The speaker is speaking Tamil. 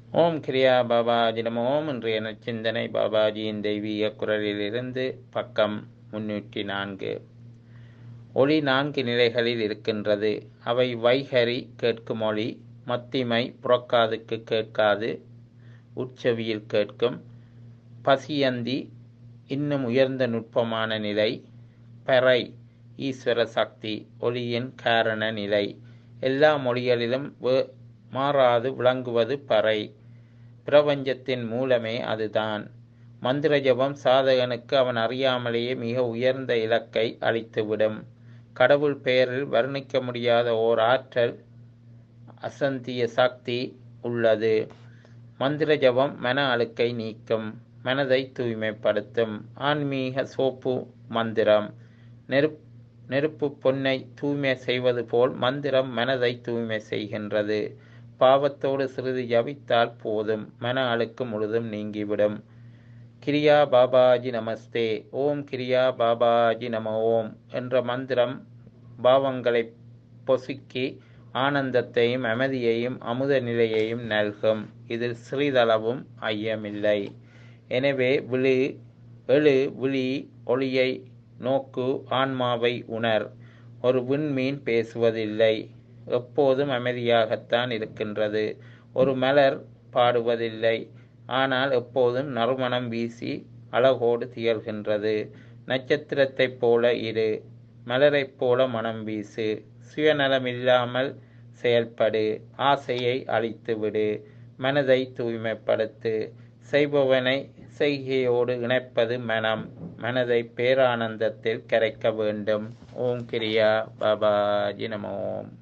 ஓம் கிரியா பாபாஜி நம ஓம். இன்றைய நச்சிந்தனை பாபாஜியின் தெய்வீக குரலிலிருந்து பக்கம் 304. ஒளி 4 நிலைகளில் இருக்கின்றது. அவை வைகரி கேட்கும் ஒளி, மத்திமை புறக்காதுக்கு கேட்காது உட்செவியில் கேட்கும், பசியந்தி இன்னும் உயர்ந்த நுட்பமான நிலை, பறை ஈஸ்வர சக்தி ஒளியின் காரண நிலை. எல்லா மொழிகளிலும் மாறாது விளங்குவது பறை. பிரபஞ்சத்தின் மூலமே அதுதான். மந்திர ஜபம் சாதகனுக்கு அவன் அறியாமலேயே மிக உயர்ந்த இலக்கை அளித்துவிடும். கடவுள் பெயரில் வர்ணிக்க முடியாத ஓர் ஆற்றல், அசந்திய சக்தி உள்ளது. மந்திர ஜபம் மன அழுக்கை நீக்கும், மனதை தூய்மைப்படுத்தும். ஆன்மீக சோப்பு மந்திரம். நெருப்பு பொன்னை தூய்மை செய்வது போல் மந்திரம் மனதை தூய்மை செய்கின்றது. பாவத்தோடு சிறிது ஜபித்தால் போதும், மன அழுக்கு முழுதும் நீங்கிவிடும். கிரியா பாபாஜி நமஸ்தே, ஓம் கிரியா பாபாஜி நம ஓம் என்ற மந்திரம் பாவங்களை பொசுக்கி ஆனந்தத்தையும் அமைதியையும் அமுத நிலையையும் நல்கும். இதில் சிறிதளவும் ஐயமில்லை. எனவே எழு விழி ஒளியை நோக்கு, ஆன்மாவை உணர். ஒரு விண்மீன் பேசுவதில்லை, எப்போதும் அமைதியாகத்தான் இருக்கின்றது. ஒரு மலர் பாடுவதில்லை, ஆனால் எப்போதும் நறுமணம் வீசி அழகோடு திகழ்கின்றது. நட்சத்திரத்தைப் போல இரு, மலரைப் போல மனம் வீசு. சுயநலமில்லாமல் செயல்படு, ஆசையை அழித்துவிடு, மனதை தூய்மைப்படுத்து. செய்பவனை செய்கையோடு இணைப்பது மனம். மனதை பேரானந்தத்தில் கரைக்க வேண்டும். ஓம் கிரியா பாபாஜி நம ஓம்.